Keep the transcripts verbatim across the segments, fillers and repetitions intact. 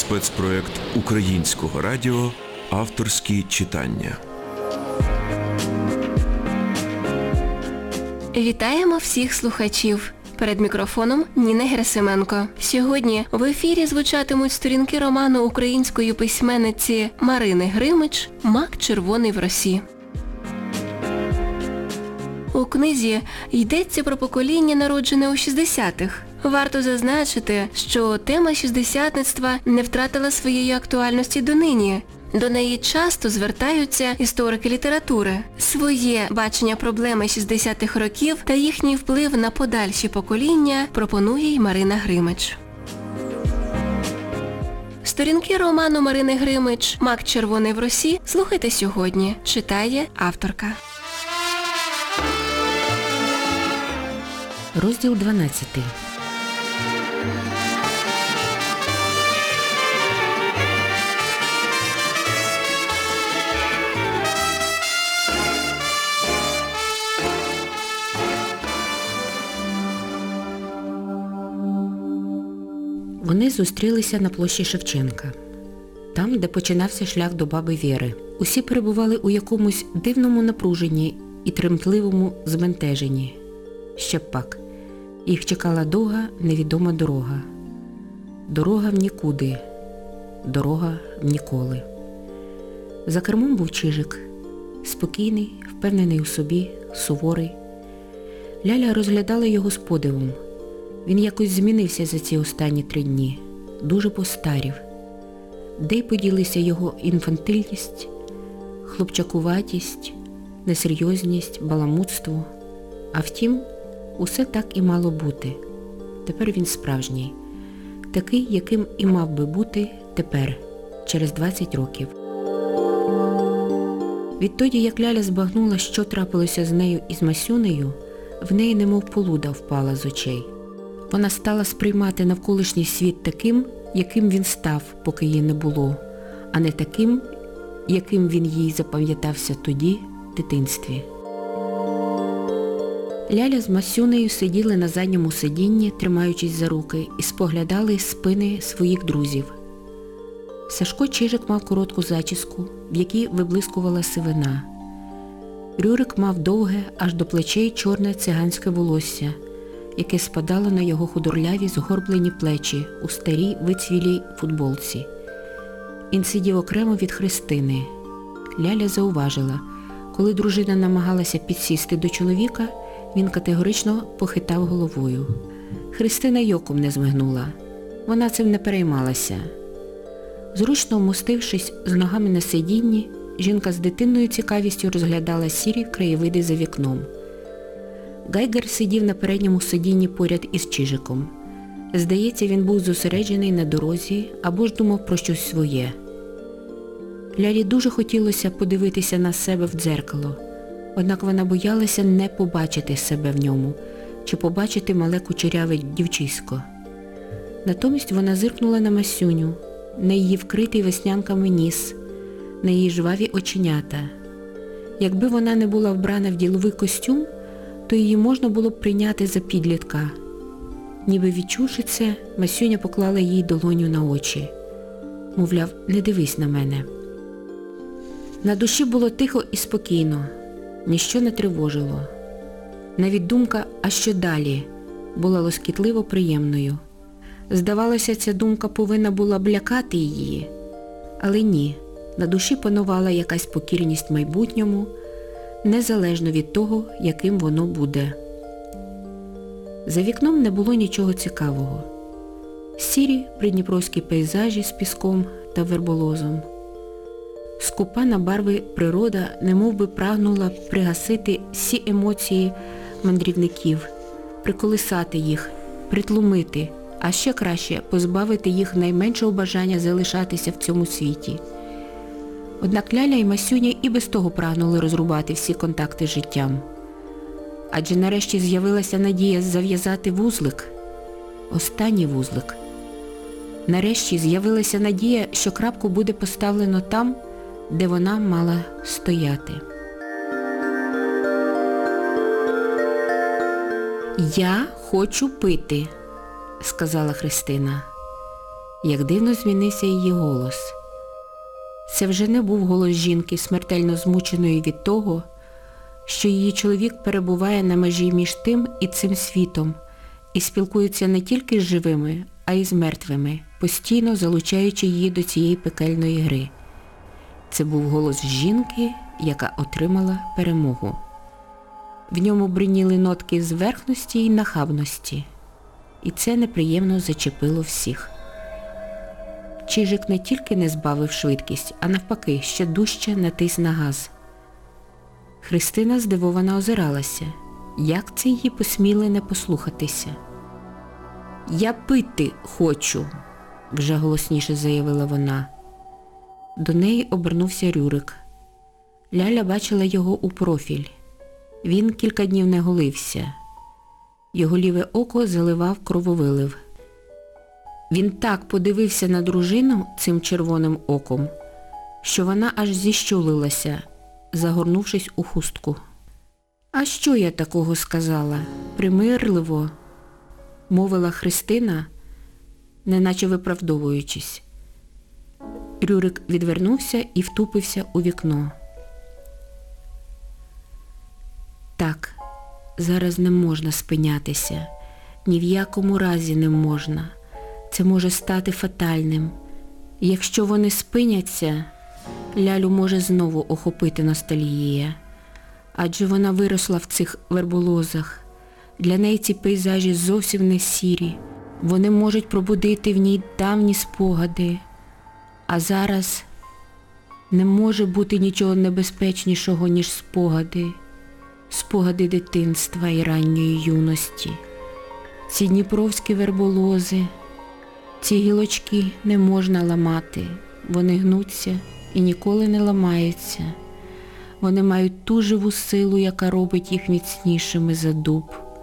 спецпроект Українського радіо «Авторські читання». Вітаємо всіх слухачів. Перед мікрофоном Ніна Герасименко. Сьогодні в ефірі звучатимуть сторінки роману української письменниці Марини Гримич «Мак червоний в росі». У книзі йдеться про покоління, народжене у шістдесятих. Варто зазначити, що тема шістдесятництва не втратила своєї актуальності донині. До неї часто звертаються історики літератури. Своє бачення проблеми шістдесятих років та їхній вплив на подальші покоління пропонує й Марина Гримич. Сторінки роману Марини Гримич «Мак червоний в росі» слухайте сьогодні. Читає авторка. Розділ дванадцятий. Вони зустрілися на площі Шевченка, там, де починався шлях до баби Вєри. Усі перебували у якомусь дивному напруженні і тремтливому збентеженні. Ще б пак. Їх чекала довга, невідома дорога. Дорога в нікуди. Дорога в ніколи. За кермом був Чижик. Спокійний, впевнений у собі, суворий. Ляля розглядала його з подивом. Він якось змінився за ці останні три дні. Дуже постарів. Де й поділися його інфантильність, хлопчакуватість, несерйозність, баламутство. А втім, усе так і мало бути. Тепер він справжній. Такий, яким і мав би бути тепер, через двадцять років. Відтоді, як Ляля збагнула, що трапилося з нею і з Масюнею, в неї немов полуда впала з очей. Вона стала сприймати навколишній світ таким, яким він став, поки її не було, а не таким, яким він їй запам'ятався тоді, в дитинстві. Ляля з Масюнею сиділи на задньому сидінні, тримаючись за руки, і споглядали спини своїх друзів. Сашко Чижик мав коротку зачіску, в якій виблискувала сивина. Рюрик мав довге, аж до плечей чорне циганське волосся, яке спадало на його худорляві згорблені плечі у старій вицвілій футболці. Він сидів окремо від Христини. Ляля зауважила, коли дружина намагалася підсісти до чоловіка, він категорично похитав головою. Христина й оком не змигнула. Вона цим не переймалася. Зручно вмостившись з ногами на сидінні, жінка з дитинною цікавістю розглядала сірі краєвиди за вікном. Гайгер сидів на передньому сидінні поряд із Чижиком. Здається, він був зосереджений на дорозі або ж думав про щось своє. Лялі дуже хотілося подивитися на себе в дзеркало, однак вона боялася не побачити себе в ньому, чи побачити мале кучеряве дівчисько. Натомість вона зиркнула на Масюню, на її вкритий веснянками ніс, на її жваві оченята. Якби вона не була вбрана в діловий костюм, то її можна було б прийняти за підлітка. Ніби відчувши це, Масюня поклала їй долоню на очі. Мовляв, не дивись на мене. На душі було тихо і спокійно, ніщо не тривожило. Навіть думка «а що далі?» була лоскітливо приємною. Здавалося, ця думка повинна була б лякати її. Але ні, на душі панувала якась покірність майбутньому, незалежно від того, яким воно буде. За вікном не було нічого цікавого. Сірі придніпровські пейзажі з піском та верболозом. Скупа на барви природа немов би прагнула пригасити всі емоції мандрівників, приколисати їх, притлумити, а ще краще позбавити їх найменшого бажання залишатися в цьому світі. Однак Ляля і Масюня і без того прагнули розрубати всі контакти з життям. Адже нарешті з'явилася надія зав'язати вузлик. Останній вузлик. Нарешті з'явилася надія, що крапку буде поставлено там, де вона мала стояти. «Я хочу пити», – сказала Христина. Як дивно змінився її голос. Це вже не був голос жінки, смертельно змученої від того, що її чоловік перебуває на межі між тим і цим світом і спілкується не тільки з живими, а й з мертвими, постійно залучаючи її до цієї пекельної гри. Це був голос жінки, яка отримала перемогу. В ньому бриніли нотки зверхності й нахабності. І це неприємно зачепило всіх. Чижик не тільки не збавив швидкість, а навпаки, ще дужче натис на газ. Христина здивовано озиралася. Як це її посміли не послухатися? «Я пити хочу», – вже голосніше заявила вона. До неї обернувся Рюрик. Ляля бачила його у профіль. Він кілька днів не голився. Його ліве око заливав крововилив. Він так подивився на дружину цим червоним оком, що вона аж зіщулилася, загорнувшись у хустку. «А що я такого сказала? Примирливо», – мовила Христина, неначе виправдовуючись. Рюрик відвернувся і втупився у вікно. «Так, зараз не можна спинятися. Ні в якому разі не можна. Це може стати фатальним. Якщо вони спиняться, Лялю може знову охопити ностальгія. Адже вона виросла в цих верболозах. Для неї ці пейзажі зовсім не сірі. Вони можуть пробудити в ній давні спогади. А зараз не може бути нічого небезпечнішого, ніж спогади. Спогади дитинства і ранньої юності. Ці дніпровські верболози, ці гілочки не можна ламати. Вони гнуться і ніколи не ламаються. Вони мають ту живу силу, яка робить їх міцнішими за дуб,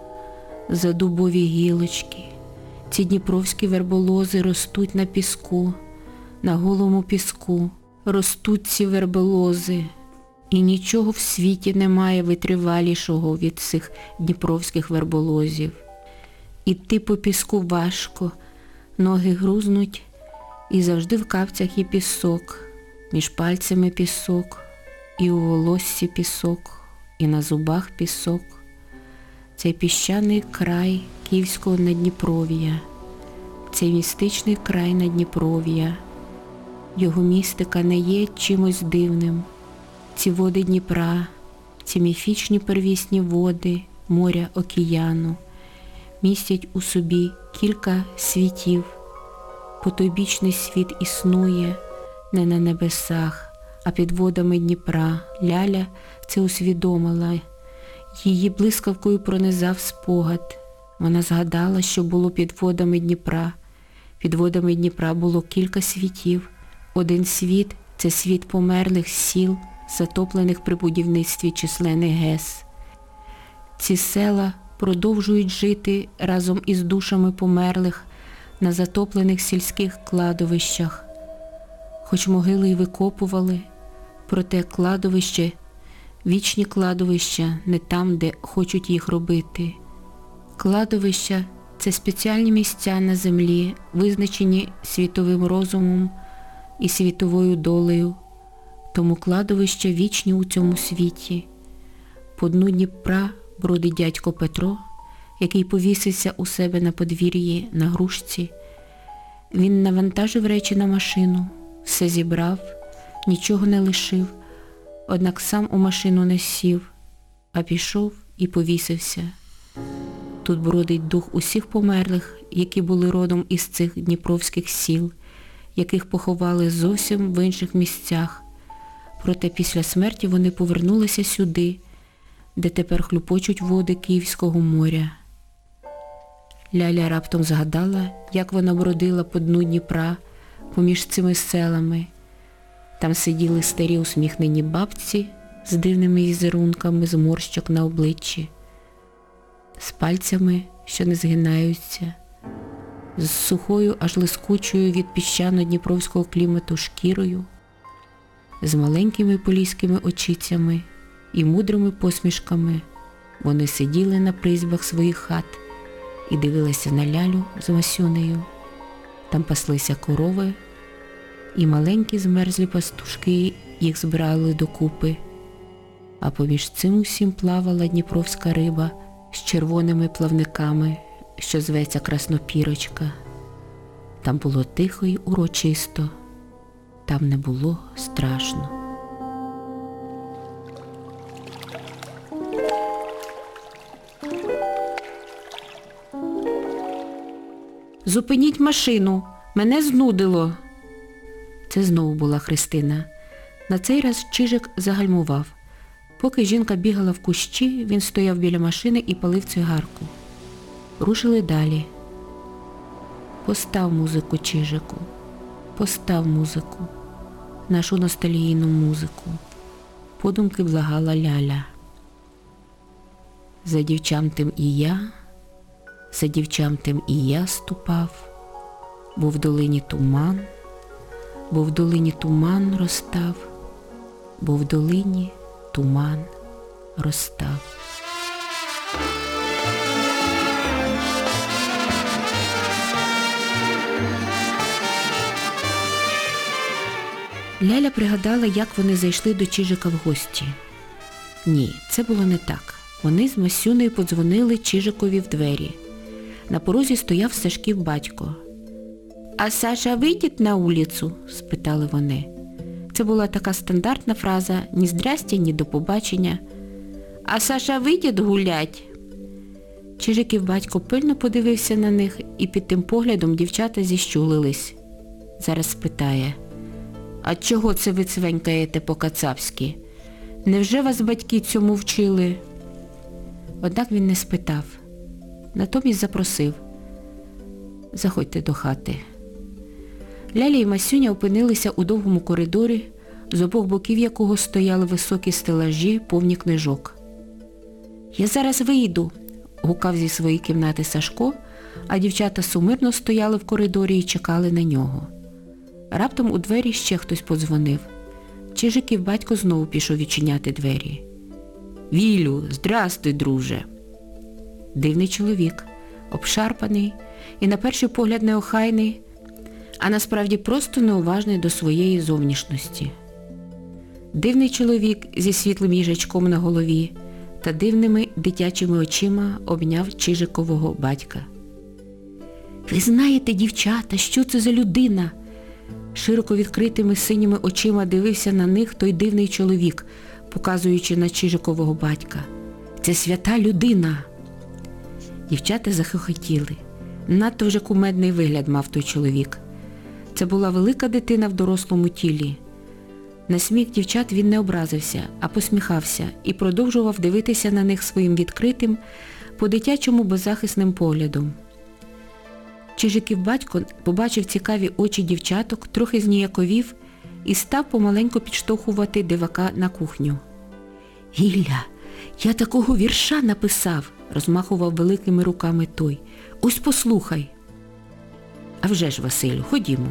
за дубові гілочки. Ці дніпровські верболози ростуть на піску, на голому піску. Ростуть ці верболози. І нічого в світі немає витривалішого від цих дніпровських верболозів. Іти по піску важко, ноги грузнуть, і завжди в капцях є пісок, між пальцями пісок, і у волоссі пісок, і на зубах пісок. Цей піщаний край Київського Надніпров'я, цей містичний край Надніпров'я. Його містика не є чимось дивним. Ці води Дніпра, ці міфічні первісні води моря океану містять у собі кілька світів. Потойбічний світ існує не на небесах, а під водами Дніпра. Ляля це усвідомила. Її блискавкою пронизав спогад. Вона згадала, що було під водами Дніпра. Під водами Дніпра було кілька світів. Один світ – це світ померлих сіл, затоплених при будівництві численних ГЕС. Ці села продовжують жити разом із душами померлих на затоплених сільських кладовищах. Хоч могили й викопували, проте кладовище, вічні кладовища не там, де хочуть їх робити. Кладовища – це спеціальні місця на землі, визначені світовим розумом і світовою долею. Тому кладовища вічні у цьому світі. По дну Дніпра бродить дядько Петро, який повісився у себе на подвір'ї на грушці. Він навантажив речі на машину, все зібрав, нічого не лишив, однак сам у машину не сів, а пішов і повісився. Тут бродить дух усіх померлих, які були родом із цих дніпровських сіл, яких поховали зовсім в інших місцях. Проте після смерті вони повернулися сюди, де тепер хлюпочуть води Київського моря. Ляля раптом згадала, як вона бродила по дну Дніпра поміж цими селами. Там сиділи старі усміхнені бабці з дивними візерунками зморщок на обличчі, з пальцями, що не згинаються, з сухою, аж лискучою від піщано-дніпровського клімату шкірою, з маленькими поліськими очицями і мудрими посмішками. Вони сиділи на призьбах своїх хат і дивилися на Лялю з Масюнею. Та Там паслися корови, і маленькі змерзлі пастушки їх збирали докупи, а поміж цим усім плавала дніпровська риба з червоними плавниками, що зветься краснопірочка. Там було тихо й урочисто, там не було страшно. «Зупиніть машину! Мене знудило!» Це знову була Христина. На цей раз Чижик загальмував. Поки жінка бігала в кущі, він стояв біля машини і палив цигарку. Рушили далі. «Постав музику, Чижику, постав музику, нашу ностальгійну музику», подумки благала Ляля. «За дівчам тим і я, за дівчам тим і я ступав, бо в долині туман, бо в долині туман розстав, бо в долині туман розстав». Ляля пригадала, як вони зайшли до Чижика в гості. Ні, це було не так. Вони з Масюнею подзвонили Чижикові в двері. На порозі стояв Сашків батько. «А Саша вийде на вулицю?» – спитали вони. Це була така стандартна фраза «ні здрастя, ні до побачення». «А Саша вийде гулять?» Чижиків батько пильно подивився на них, і під тим поглядом дівчата зіщулились. Зараз спитає: «А чого це ви цвенькаєте по-кацапськи? Невже вас батьки цьому вчили?» Однак він не спитав. Натомість запросив: «Заходьте до хати». Ляля і Масюня опинилися у довгому коридорі, з обох боків якого стояли високі стелажі, повні книжок. «Я зараз вийду», – гукав зі своєї кімнати Сашко, а дівчата сумирно стояли в коридорі і чекали на нього. Раптом у двері ще хтось подзвонив. Чижиків батько знову пішов відчиняти двері. «Вілю, здрастуй, друже!» Дивний чоловік, обшарпаний і на перший погляд неохайний, а насправді просто неуважний до своєї зовнішності. Дивний чоловік зі світлим їжачком на голові та дивними дитячими очима обняв Чижикового батька. «Ви знаєте, дівчата, що це за людина?» Широко відкритими синіми очима дивився на них той дивний чоловік, показуючи на Чижикового батька. «Це свята людина!» Дівчата захихотіли. Надто вже кумедний вигляд мав той чоловік. Це була велика дитина в дорослому тілі. На сміх дівчат він не образився, а посміхався і продовжував дивитися на них своїм відкритим, по-дитячому беззахисним поглядом. Чижиків батько побачив цікаві очі дівчаток, трохи зніяковів і став помаленьку підштовхувати дивака на кухню. «Гілля, я такого вірша написав!» – розмахував великими руками той. «Ось послухай!» «А вже ж, Василю, ходімо!»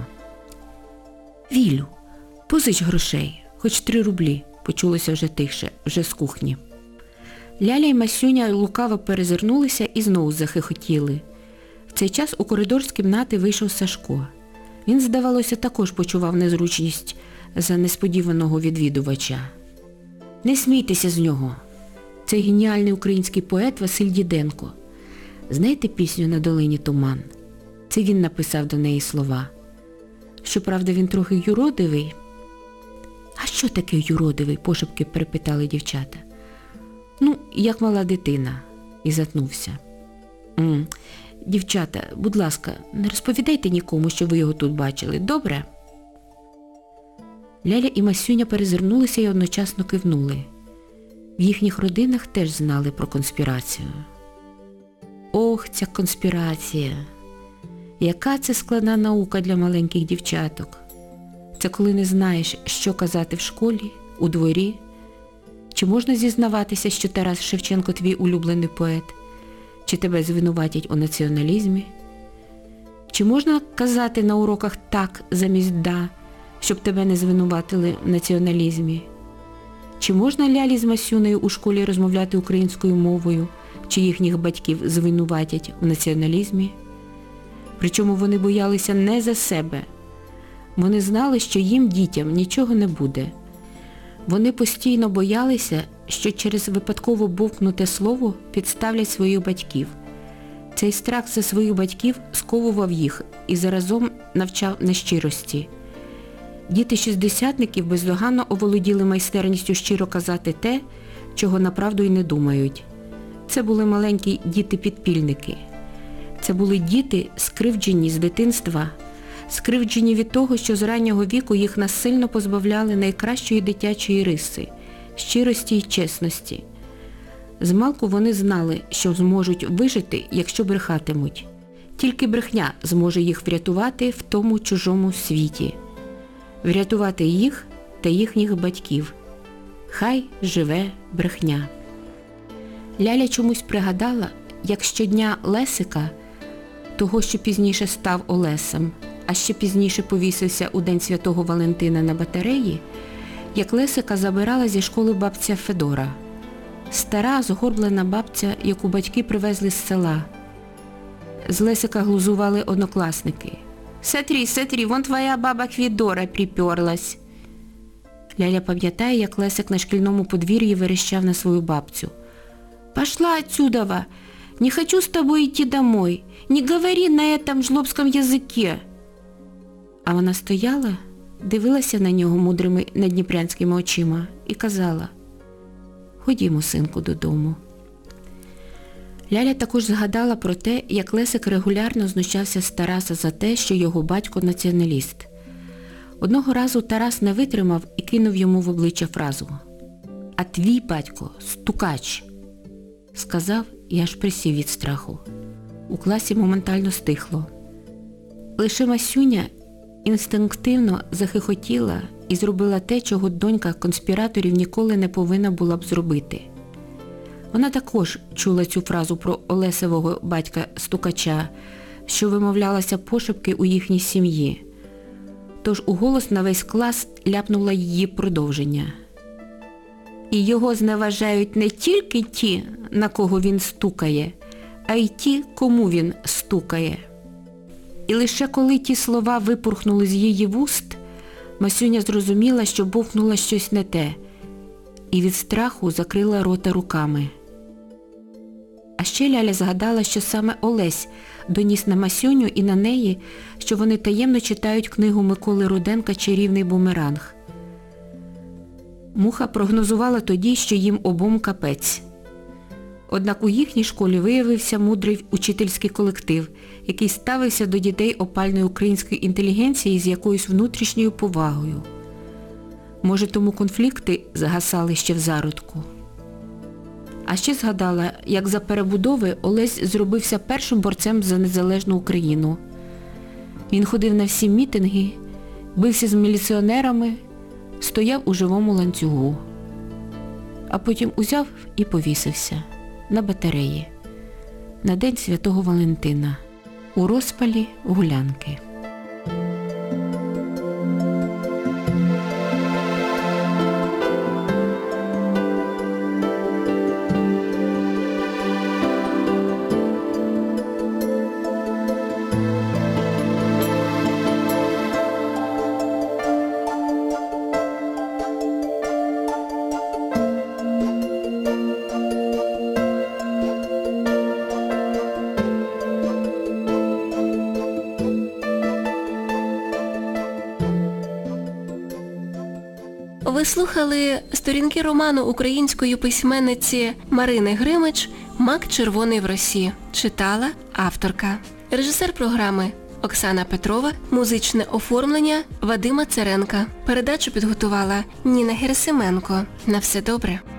«Вілю, позич грошей, хоч три рублі!» – почулося вже тихше, вже з кухні. Ляля й Масюня лукаво перезирнулися і знову захихотіли. В цей час у коридор з кімнати вийшов Сашко. Він, здавалося, також почував незручність за несподіваного відвідувача. «Не смійтеся з нього. Це геніальний український поет Василь Діденко. Знаєте пісню «На долині туман»? Це він написав до неї слова. Щоправда, він трохи юродивий». «А що таке юродивий?» – пошепки перепитали дівчата. «Ну, як мала дитина», – і затнувся. «М, дівчата, будь ласка, не розповідайте нікому, що ви його тут бачили, добре?» Ляля і Масюня перезирнулися і одночасно кивнули. В їхніх родинах теж знали про конспірацію. Ох, ця конспірація! Яка це складна наука для маленьких дівчаток. Це коли не знаєш, що казати в школі, у дворі. Чи можна зізнаватися, що Тарас Шевченко твій улюблений поет? Чи тебе звинуватять у націоналізмі? Чи можна казати на уроках «так» замість «да», щоб тебе не звинуватили в націоналізмі? Чи можна Лялі з Масюнею у школі розмовляти українською мовою, чи їхніх батьків звинуватять в націоналізмі? Причому вони боялися не за себе. Вони знали, що їм, дітям, нічого не буде. Вони постійно боялися, що через випадково бовкнуте слово підставлять своїх батьків. Цей страх за своїх батьків сковував їх і заразом навчав нещирості. Діти шістдесятників бездоганно оволоділи майстерністю щиро казати те, чого направду й не думають. Це були маленькі діти-підпільники. Це були діти, скривджені з дитинства, скривджені від того, що з раннього віку їх насильно позбавляли найкращої дитячої риси – щирості й чесності. Змалку вони знали, що зможуть вижити, якщо брехатимуть. Тільки брехня зможе їх врятувати в тому чужому світі. Врятувати їх та їхніх батьків. Хай живе брехня. Ляля чомусь пригадала, як щодня Лесика, того, що пізніше став Олесем, а ще пізніше повісився у День Святого Валентина на батареї, як Лесика забирала зі школи бабця Федора. Стара, згорблена бабця, яку батьки привезли з села. З Лесика глузували однокласники. «Смотри, смотри, вон твоя баба Квідора приперлась». Ляля пам'ятає, як Лесик на шкільному подвір'ї верещав на свою бабцю. «Пошла отсюда! Не хочу с тобой идти домой! Не говори на этом жлобском языке!» А вона стояла, дивилася на нього мудрими надніпрянськими очима і казала: «Ходімо, синку, додому». Ляля також згадала про те, як Лесик регулярно знущався з Тараса за те, що його батько націоналіст. Одного разу Тарас не витримав і кинув йому в обличчя фразу: «А твій батько – стукач», – сказав і аж присів від страху. У класі моментально стихло. Лише Масюня інстинктивно захихотіла і зробила те, чого донька конспіраторів ніколи не повинна була б зробити. Вона також чула цю фразу про Олесевого батька-стукача, що вимовлялася пошепки у їхній сім'ї. Тож уголос на весь клас ляпнула її продовження. І його зневажають не тільки ті, на кого він стукає, а й ті, кому він стукає. І лише коли ті слова випурхнули з її вуст, Масюня зрозуміла, що бовкнула щось не те, і від страху закрила рота руками. А ще Ляля згадала, що саме Олесь доніс на Масюню і на неї, що вони таємно читають книгу Миколи Руденка «Чарівний бумеранг». Муха прогнозувала тоді, що їм обом капець. Однак у їхній школі виявився мудрий учительський колектив, який ставився до дітей опальної української інтелігенції з якоюсь внутрішньою повагою. Може, тому конфлікти загасали ще в зародку. А ще згадала, як за перебудови Олесь зробився першим борцем за незалежну Україну. Він ходив на всі мітинги, бився з міліціонерами, стояв у живому ланцюгу. А потім узяв і повісився на батареї на День Святого Валентина у розпалі гулянки. Ви слухали сторінки роману української письменниці Марини Гримич «Мак червоний в росі». Читала авторка. Режисер програми Оксана Петрова, музичне оформлення Вадима Церенка. Передачу підготувала Ніна Герасименко. На все добре.